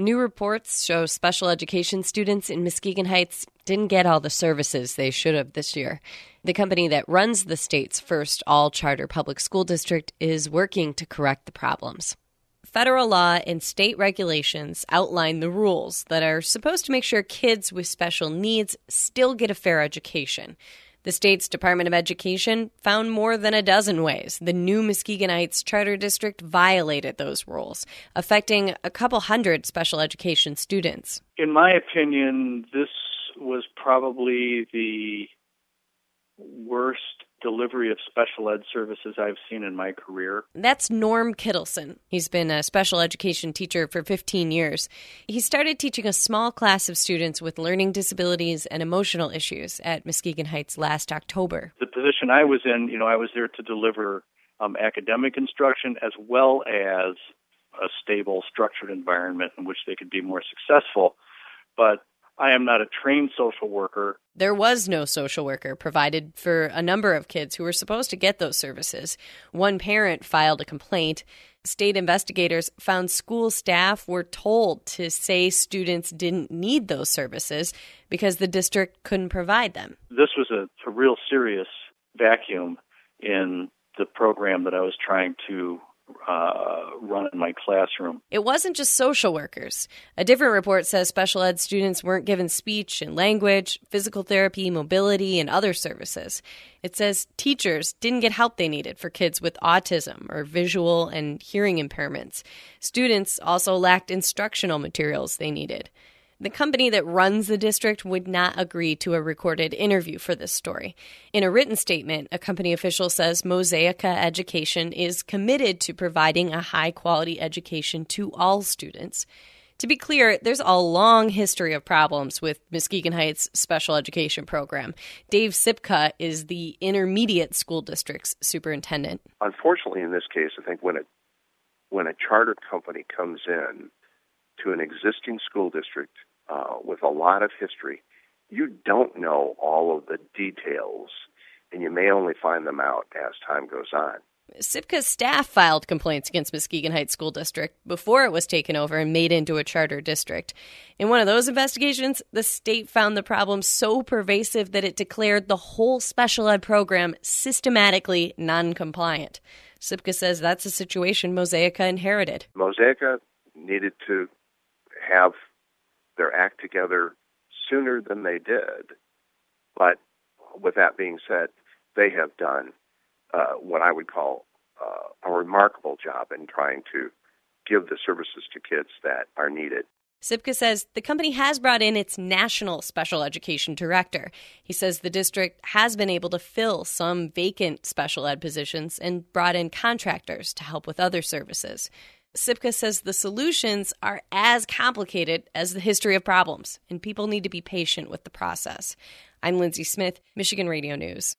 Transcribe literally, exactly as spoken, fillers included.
New reports show special education students in Muskegon Heights didn't get all the services they should have this year. The company that runs the state's first all-charter public school district is working to correct the problems. Federal law and state regulations outline the rules that are supposed to make sure kids with special needs still get a fair education. The state's Department of Education found more than a dozen ways the new Muskegon Heights Charter District violated those rules, affecting a couple hundred special education students. In my opinion, this was probably the worst delivery of special ed services I've seen in my career. That's Norm Kittleson. He's been a special education teacher for fifteen years. He started teaching a small class of students with learning disabilities and emotional issues at Muskegon Heights last October. The position I was in, you know, I was there to deliver um, academic instruction as well as a stable, structured environment in which they could be more successful. But I am not a trained social worker. There was no social worker provided for a number of kids who were supposed to get those services. One parent filed a complaint. State investigators found school staff were told to say students didn't need those services because the district couldn't provide them. This was a, a real serious vacuum in the program that I was trying to Uh, run in my classroom. It wasn't just social workers. A different report says special ed students weren't given speech and language, physical therapy, mobility, and other services. It says teachers didn't get help they needed for kids with autism or visual and hearing impairments. Students also lacked instructional materials they needed. The company that runs the district would not agree to a recorded interview for this story. In a written statement, a company official says Mosaica Education is committed to providing a high-quality education to all students. To be clear, there's a long history of problems with Muskegon Heights Special Education Program. Dave Sipka is the intermediate school district's superintendent. Unfortunately, in this case, I think when a, when a charter company comes in to an existing school district uh, with a lot of history, you don't know all of the details, and you may only find them out as time goes on. Sipka's staff filed complaints against Muskegon Heights School District before it was taken over and made into a charter district. In one of those investigations, the state found the problem so pervasive that it declared the whole special ed program systematically non-compliant. Sipka says that's a situation Mosaica inherited. Mosaica needed to have their act together sooner than they did. But with that being said, they have done uh, what I would call uh, a remarkable job in trying to give the services to kids that are needed. Sipka says the company has brought in its national special education director. He says the district has been able to fill some vacant special ed positions and brought in contractors to help with other services. Sipka says the solutions are as complicated as the history of problems, and people need to be patient with the process. I'm Lindsay Smith, Michigan Radio News.